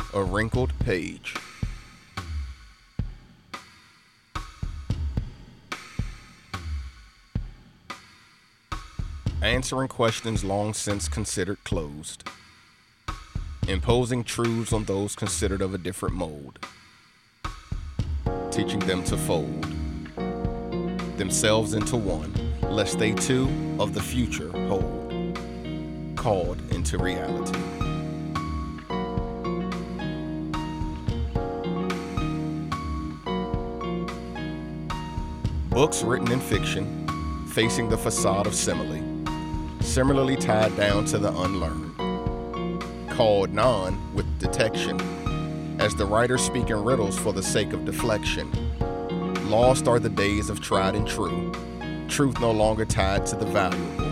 A wrinkled page. Answering questions long since considered closed. Imposing truths on those considered of a different mold. Teaching them to fold themselves into one, lest they too of the future hold, called into reality. Books written in fiction, facing the facade of simile, similarly tied down to the unlearned, called non with detection, as the writers speak in riddles for the sake of deflection. Lost are the days of tried and true, truth no longer tied to the valuable.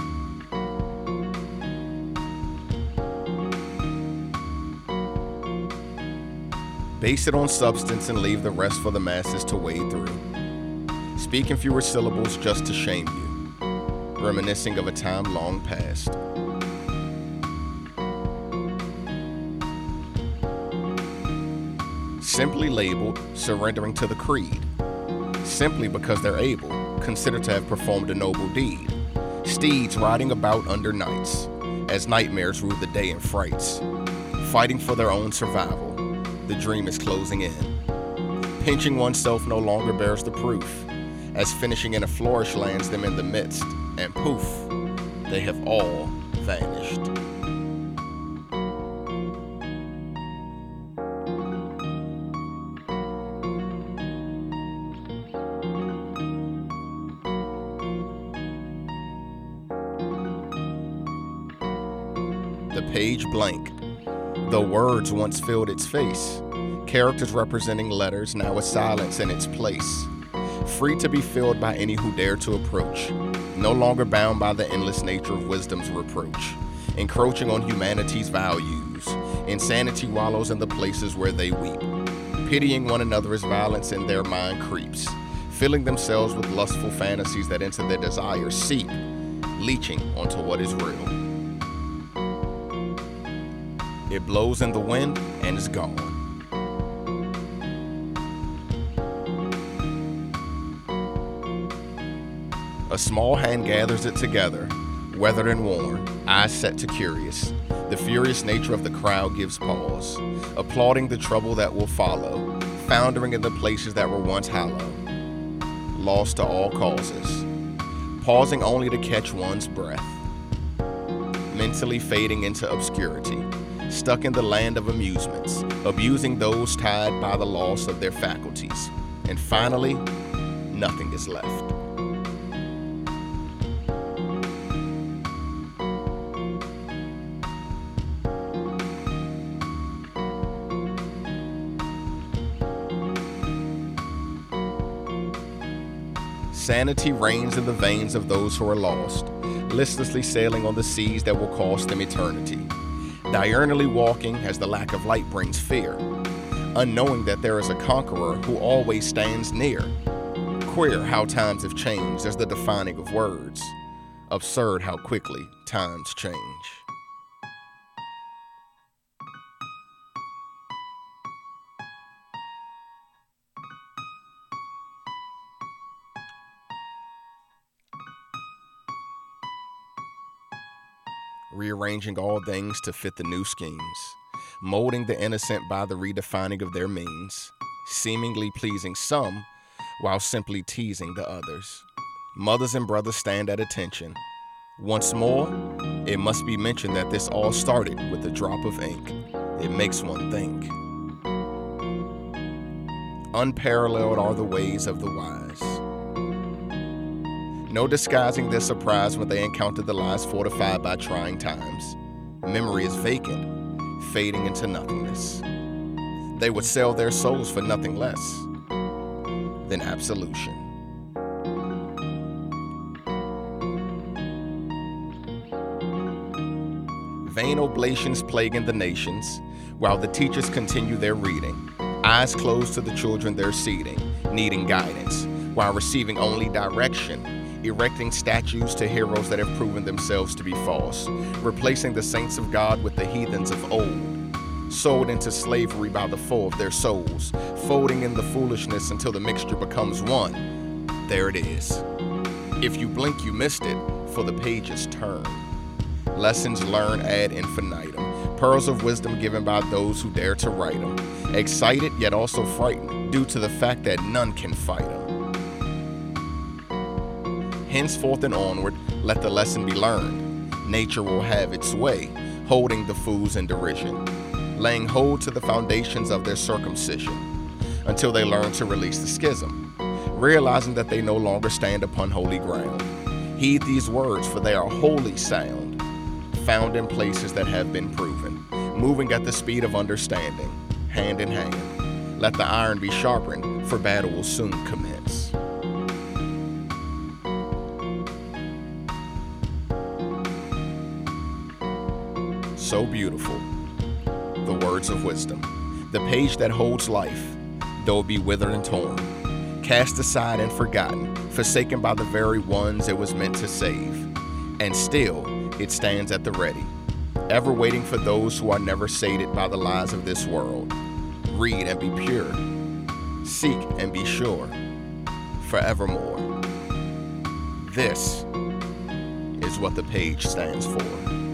Base it on substance and leave the rest for the masses to wade through. Speak in fewer syllables just to shame you, reminiscing of a time long past. Simply labeled, surrendering to the creed, simply because they're able, considered to have performed a noble deed. Steeds riding about under nights, as nightmares rule the day in frights. Fighting for their own survival, the dream is closing in. Pinching oneself no longer bears the proof, as finishing in a flourish lands them in the midst, and poof, they have all vanished. The page blank. The words once filled its face. Characters representing letters, now a silence in its place. Free to be filled by any who dare to approach. No longer bound by the endless nature of wisdom's reproach. Encroaching on humanity's values. Insanity wallows in the places where they weep. Pitying one another as violence in their mind creeps. Filling themselves with lustful fantasies that into their desires seep. Leeching onto what is real. It blows in the wind and is gone. A small hand gathers it together, weathered and worn, eyes set to curious. The furious nature of the crowd gives pause, applauding the trouble that will follow, foundering in the places that were once hollow, lost to all causes, pausing only to catch one's breath, mentally fading into obscurity. Stuck in the land of amusements, abusing those tied by the loss of their faculties. And finally, nothing is left. Sanity reigns in the veins of those who are lost, listlessly sailing on the seas that will cost them eternity. Diurnally walking as the lack of light brings fear, unknowing that there is a conqueror who always stands near. Queer how times have changed as the defining of words. Absurd how quickly times change. Rearranging all things to fit the new schemes, molding the innocent by the redefining of their means, seemingly pleasing some while simply teasing the others. Mothers and brothers stand at attention. Once more, it must be mentioned that this all started with a drop of ink. It makes one think. Unparalleled are the ways of the wise. No disguising their surprise when they encounter the lies fortified by trying times. Memory is vacant, fading into nothingness. They would sell their souls for nothing less than absolution. Vain oblations plaguing the nations, while the teachers continue their reading. Eyes closed to the children they're seating, needing guidance, while receiving only direction. Erecting statues to heroes that have proven themselves to be false, replacing the saints of God with the heathens of old, sold into slavery by the foe of their souls, folding in the foolishness until the mixture becomes one. There it is. If you blink, you missed it, for the pages turn. Lessons learned ad infinitum, pearls of wisdom given by those who dare to write them, excited yet also frightened due to the fact that none can fight them. Henceforth and onward, let the lesson be learned. Nature will have its way, holding the fools in derision, laying hold to the foundations of their circumcision, until they learn to release the schism, realizing that they no longer stand upon holy ground. Heed these words, for they are holy sound, found in places that have been proven, moving at the speed of understanding, hand in hand. Let the iron be sharpened, for battle will soon commence. So beautiful, the words of wisdom, the page that holds life, though it be withered and torn, cast aside and forgotten, forsaken by the very ones it was meant to save. And still, it stands at the ready, ever waiting for those who are never sated by the lies of this world. Read and be pure, seek and be sure, forevermore. This is what the page stands for.